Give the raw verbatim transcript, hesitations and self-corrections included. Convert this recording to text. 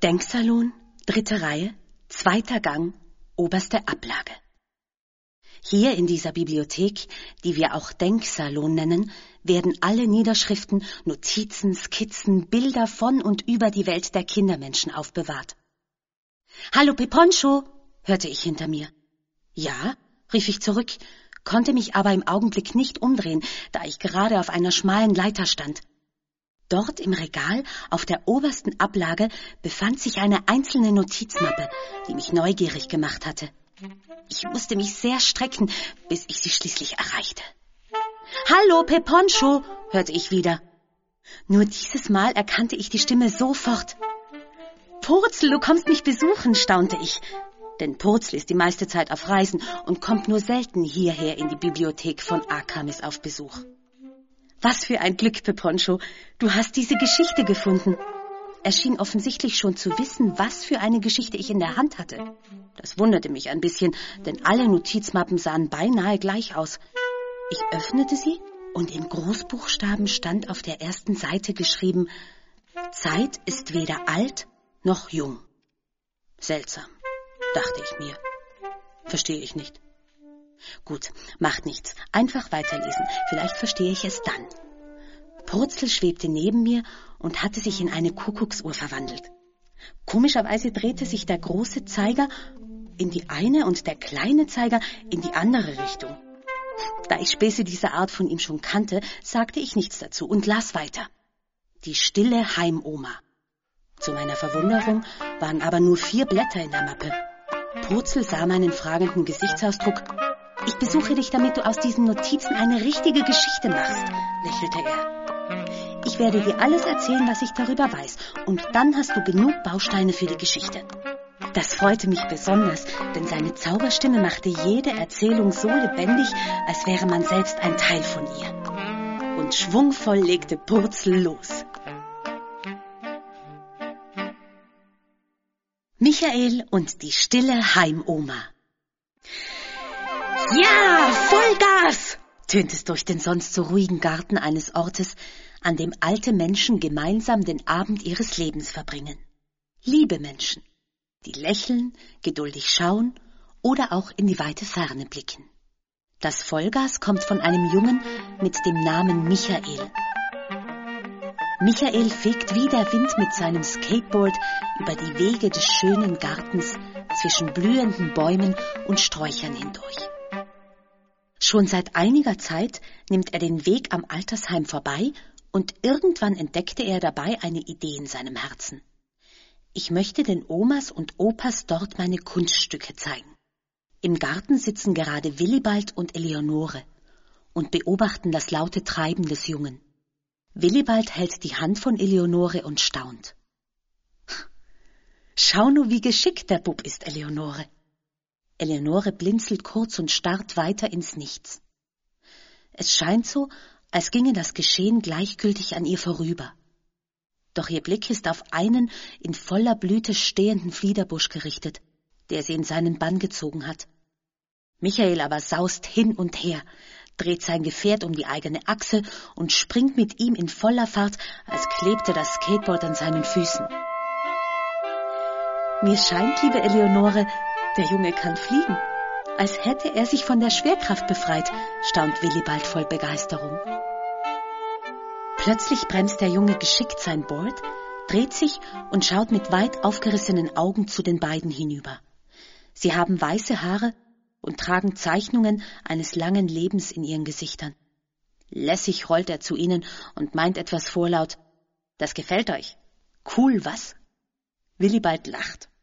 Denksalon, dritte Reihe, zweiter Gang, oberste Ablage. Hier in dieser Bibliothek, die wir auch Denksalon nennen, werden alle Niederschriften, Notizen, Skizzen, Bilder von und über die Welt der Kindermenschen aufbewahrt. »Hallo, Peponcho«, hörte ich hinter mir. »Ja«, rief ich zurück, konnte mich aber im Augenblick nicht umdrehen, da ich gerade auf einer schmalen Leiter stand. Dort im Regal, auf der obersten Ablage, befand sich eine einzelne Notizmappe, die mich neugierig gemacht hatte. Ich musste mich sehr strecken, bis ich sie schließlich erreichte. »Hallo, Peponcho«, hörte ich wieder. Nur dieses Mal erkannte ich die Stimme sofort. »Purzel, du kommst mich besuchen«, staunte ich. Denn Purzel ist die meiste Zeit auf Reisen und kommt nur selten hierher in die Bibliothek von Akamis auf Besuch. »Was für ein Glück, Peponcho, du hast diese Geschichte gefunden.« Er schien offensichtlich schon zu wissen, was für eine Geschichte ich in der Hand hatte. Das wunderte mich ein bisschen, denn alle Notizmappen sahen beinahe gleich aus. Ich öffnete sie und in Großbuchstaben stand auf der ersten Seite geschrieben: »Zeit ist weder alt noch jung.« Seltsam, dachte ich mir. Verstehe ich nicht. Gut, macht nichts. Einfach weiterlesen. Vielleicht verstehe ich es dann. Purzel schwebte neben mir und hatte sich in eine Kuckucksuhr verwandelt. Komischerweise drehte sich der große Zeiger in die eine und der kleine Zeiger in die andere Richtung. Da ich Späße dieser Art von ihm schon kannte, sagte ich nichts dazu und las weiter. Die stille Heimoma. Zu meiner Verwunderung waren aber nur vier Blätter in der Mappe. Purzel sah meinen fragenden Gesichtsausdruck. »Ich besuche dich, damit du aus diesen Notizen eine richtige Geschichte machst«, lächelte er. »Ich werde dir alles erzählen, was ich darüber weiß, und dann hast du genug Bausteine für die Geschichte.« Das freute mich besonders, denn seine Zauberstimme machte jede Erzählung so lebendig, als wäre man selbst ein Teil von ihr. Und schwungvoll legte Purzel los. Michael und die stille Heimoma. »Ja, Vollgas«, tönt es durch den sonst so ruhigen Garten eines Ortes, an dem alte Menschen gemeinsam den Abend ihres Lebens verbringen. Liebe Menschen, die lächeln, geduldig schauen oder auch in die weite Ferne blicken. Das Vollgas kommt von einem Jungen mit dem Namen Michael. Michael fegt wie der Wind mit seinem Skateboard über die Wege des schönen Gartens zwischen blühenden Bäumen und Sträuchern hindurch. Schon seit einiger Zeit nimmt er den Weg am Altersheim vorbei und irgendwann entdeckte er dabei eine Idee in seinem Herzen. Ich möchte den Omas und Opas dort meine Kunststücke zeigen. Im Garten sitzen gerade Willibald und Eleonore und beobachten das laute Treiben des Jungen. Willibald hält die Hand von Eleonore und staunt. »Schau nur, wie geschickt der Bub ist, Eleonore.« Eleonore blinzelt kurz und starrt weiter ins Nichts. Es scheint so, als ginge das Geschehen gleichgültig an ihr vorüber. Doch ihr Blick ist auf einen in voller Blüte stehenden Fliederbusch gerichtet, der sie in seinen Bann gezogen hat. Michael aber saust hin und her, dreht sein Gefährt um die eigene Achse und springt mit ihm in voller Fahrt, als klebte das Skateboard an seinen Füßen. »Mir scheint, liebe Eleonore, der Junge kann fliegen. Als hätte er sich von der Schwerkraft befreit«, staunt Willibald voll Begeisterung. Plötzlich bremst der Junge geschickt sein Board, dreht sich und schaut mit weit aufgerissenen Augen zu den beiden hinüber. Sie haben weiße Haare und tragen Zeichnungen eines langen Lebens in ihren Gesichtern. Lässig rollt er zu ihnen und meint etwas vorlaut. »Das gefällt euch. Cool, was?« Willibald lacht.